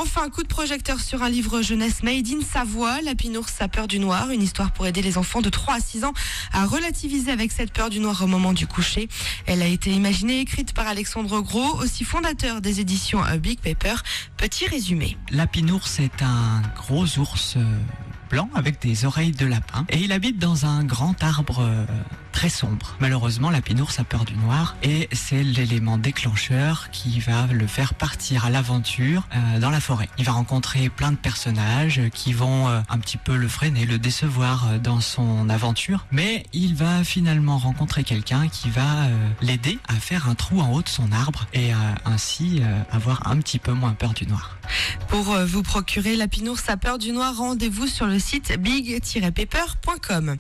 Enfin, coup de projecteur sur un livre jeunesse Made in Savoie, Lapinours a peur du noir, une histoire pour aider les enfants de 3 à 6 ans à relativiser avec cette peur du noir au moment du coucher. Elle a été imaginée et écrite par Alexandre Gros, aussi fondateur des éditions Big Paper. Petit résumé. Lapinours est un gros ours blanc avec des oreilles de lapin et il habite dans un grand arbre très sombre. Malheureusement, Lapinours a peur du noir et c'est l'élément déclencheur qui va le faire partir à l'aventure dans la forêt. Il va rencontrer plein de personnages qui vont un petit peu le freiner, le décevoir dans son aventure, mais il va finalement rencontrer quelqu'un qui va l'aider à faire un trou en haut de son arbre et ainsi avoir un petit peu moins peur du noir. Pour vous procurer Lapinours a peur du noir, rendez-vous sur le site big-paper.com.